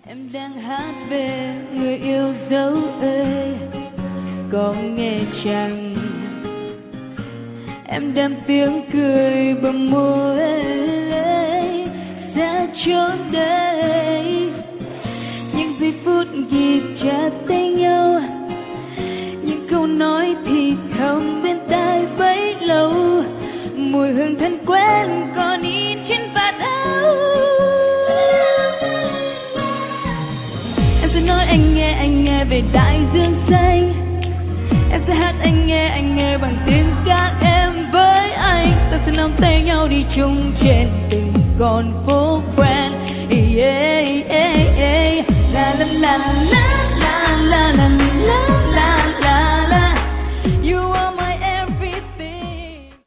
Em đang hát về người yêu dấu ơi, có nghe chăng? Em đem tiếng cười bằng môi sẽ trốn đây. Những giây phút ghi chặt tay nhau, những câu nói thì thầm bên tai bấy lâu, mùi hương thân quen còn in trên vạt áo. Em sẽ nói anh nghe về đại dương xanh. Em sẽ hát anh nghe bằng tiếng ca em với anh. Ta sẽ nắm tay nhau đi chung trên từng con phố quen. Yeah, yeah, yeah. La la la la la la la la.